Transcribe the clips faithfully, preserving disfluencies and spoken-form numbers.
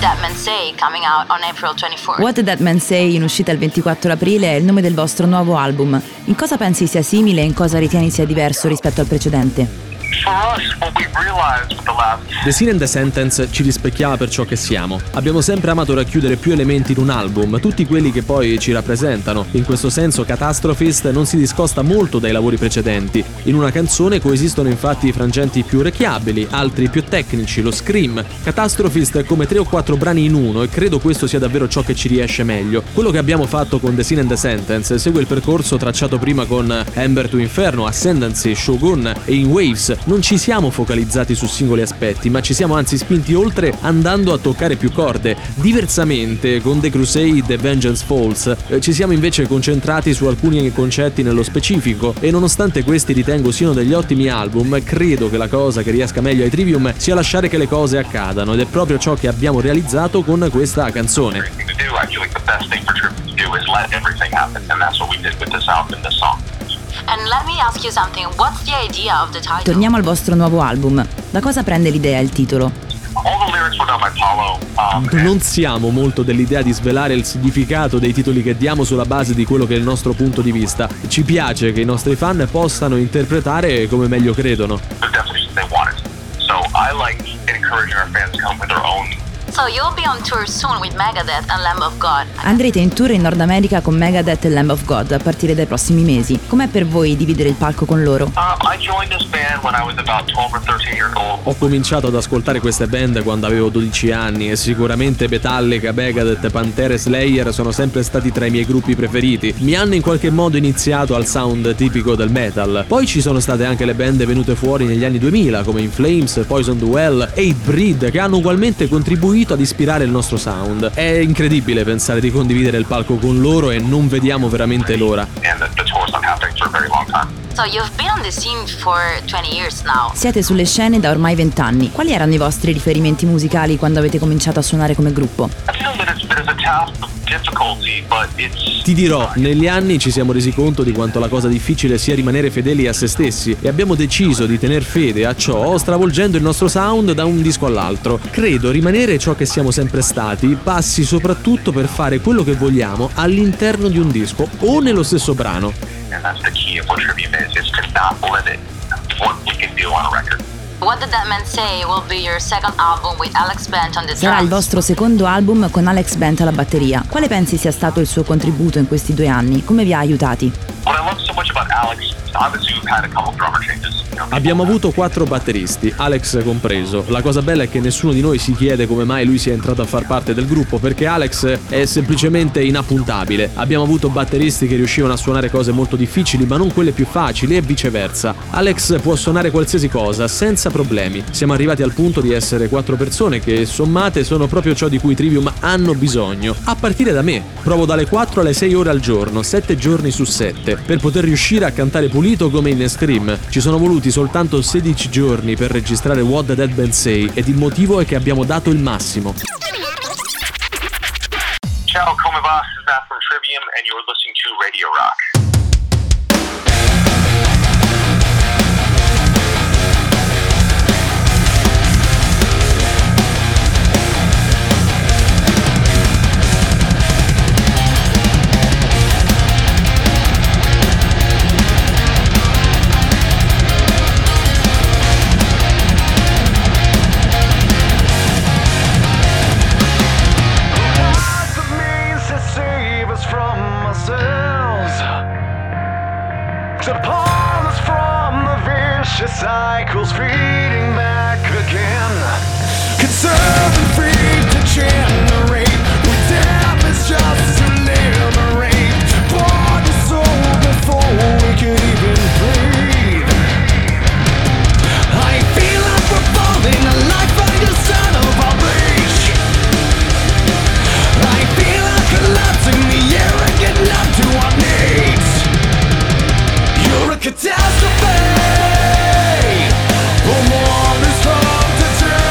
That Man Say, coming out on April twenty-fourth. What Did That Man Say, in uscita il ventiquattro aprile, è il nome del vostro nuovo album. In cosa pensi sia simile e in cosa ritieni sia diverso rispetto al precedente? The Sin and the Sentence ci rispecchiava per ciò che siamo. Abbiamo sempre amato racchiudere più elementi in un album, tutti quelli che poi ci rappresentano. In questo senso Catastrophist non si discosta molto dai lavori precedenti. In una canzone coesistono infatti frangenti più orecchiabili, altri più tecnici, lo scream. Catastrophist è come tre o quattro brani in uno e credo questo sia davvero ciò che ci riesce meglio. Quello che abbiamo fatto con The Sin and the Sentence segue il percorso tracciato prima con Ember to Inferno, Ascendancy, Shogun e In Waves. Non ci siamo focalizzati su singoli aspetti, ma ci siamo anzi spinti oltre andando a toccare più corde. Diversamente, con The Crusade e Vengeance Falls, eh, ci siamo invece concentrati su alcuni concetti nello specifico e nonostante questi ritengo siano degli ottimi album, credo che la cosa che riesca meglio ai Trivium sia lasciare che le cose accadano ed è proprio ciò che abbiamo realizzato con questa canzone. And let me ask you something, what's the idea of the title? Torniamo al vostro nuovo album. Da cosa prende l'idea il titolo? Non siamo molto dell'idea di svelare il significato dei titoli che diamo sulla base di quello che è il nostro punto di vista. Ci piace che i nostri fan possano interpretare come meglio credono. So you'll be on tour soon with Megadeth and Lamb of God. Andrete in tour in Nord America con Megadeth e Lamb of God a partire dai prossimi mesi. Com'è per voi dividere il palco con loro? Ho cominciato ad ascoltare queste band quando avevo dodici anni e sicuramente Metallica, Megadeth, Pantera e Slayer sono sempre stati tra i miei gruppi preferiti. Mi hanno in qualche modo iniziato al sound tipico del metal. Poi ci sono state anche le band venute fuori negli anni duemila come In Flames, Poison the Well e Hatebreed Breed che hanno ugualmente contribuito ad ispirare il nostro sound. È incredibile pensare di condividere il palco con loro e non vediamo veramente l'ora. So you've been on the scene for twenty years now. Siete sulle scene da ormai vent'anni. Quali erano i vostri riferimenti musicali quando avete cominciato a suonare come gruppo? Ti dirò, negli anni ci siamo resi conto di quanto la cosa difficile sia rimanere fedeli a se stessi e abbiamo deciso di tener fede a ciò stravolgendo il nostro sound da un disco all'altro. Credo rimanere ciò che siamo sempre stati passi soprattutto per fare quello che vogliamo all'interno di un disco o nello stesso brano. What Did That Man Say will be your second album with Alex Bent on the drums. Sarà il vostro secondo album con Alex Bent alla batteria. Quale pensi sia stato il suo contributo in questi due anni? Come vi ha aiutati? What I love so much about Alex, obviously we've had a couple drummer changes. Abbiamo avuto quattro batteristi, Alex compreso. La cosa bella è che nessuno di noi si chiede come mai lui sia entrato a far parte del gruppo, perché Alex è semplicemente inappuntabile. Abbiamo avuto batteristi che riuscivano a suonare cose molto difficili, ma non quelle più facili, e viceversa. Alex può suonare qualsiasi cosa, senza problemi. Siamo arrivati al punto di essere quattro persone che, sommate, sono proprio ciò di cui i Trivium hanno bisogno. A partire da me. Provo dalle quattro alle sei ore al giorno, sette giorni su sette, per poter riuscire a cantare pulito come in Scream. Ci sono voluti soltanto sedici giorni per registrare What Did That Man Say ed il motivo è che abbiamo dato il massimo. Ciao, come va? This is Matt from Trivium and you're listening to Radio Rock. To pull us from the vicious cycles feeding back again. Conserve and free to generate. We damn is just to liberate. Bought and sold before we could even breathe. I feel like we're falling a life under son of our reach. I feel like collapsing the air and getting up to our knees. You're a catastrophe. Oh, more is wrong to do.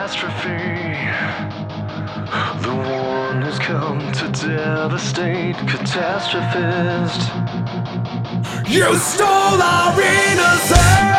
catastrophe. The one who's come to devastate, catastrophist. You stole our innocence.